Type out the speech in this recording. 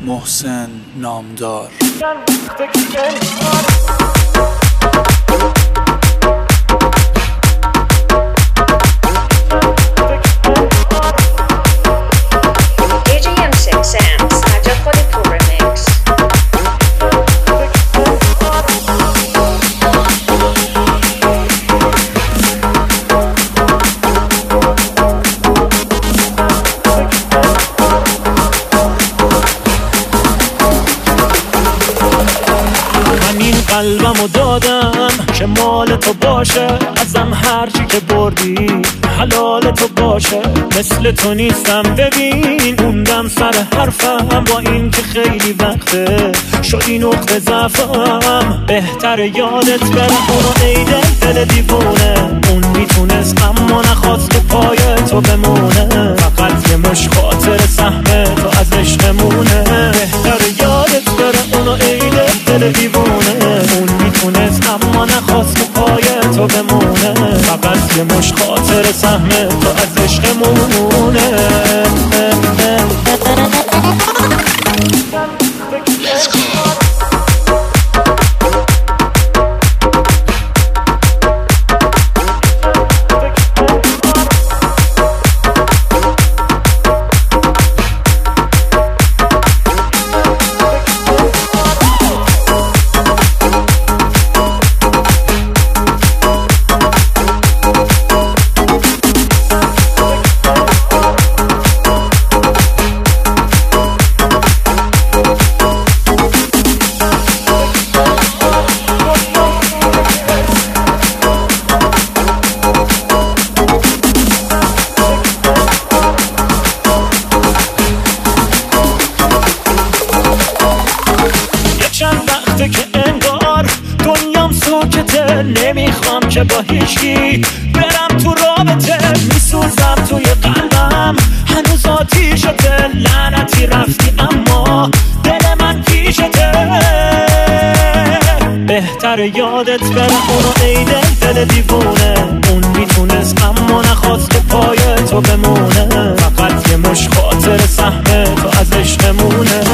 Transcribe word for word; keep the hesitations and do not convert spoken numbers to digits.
محسن نامدار. قلبمو دادم که مال تو باشه، ازم هرچی که بردی حلال تو باشه. مثل تو نیستم ببین، موندم سر حرفم با این که خیلی وقته شدی نقطه ضعفم. بهتر یادت بره اونو ای دل دل دیوونه، اون میتونست اما نخواست که پای تو بمونه. فقط یه مش خاطر سهم تو از عشقمونه. بهتر یادت بره اونو ای دل دل دیوونه، اون میتونست اما نخواست که پای تو بمونه. فقط یه مش خاطر سهم تو از عشقمونه. که انگار دنیام ساکته، نمیخوام که با هیچکی برم تو رابطه. میسوزم توی قلبم هنوز آتیشته، لعنتی رفتی اما دل من پیشته. بهتر یادت بره اونو ای دل دل دیوونه، اون میتونست اما نخواست که پای تو بمونه. فقط یه مش خاطر سهم تو از عشقمونه.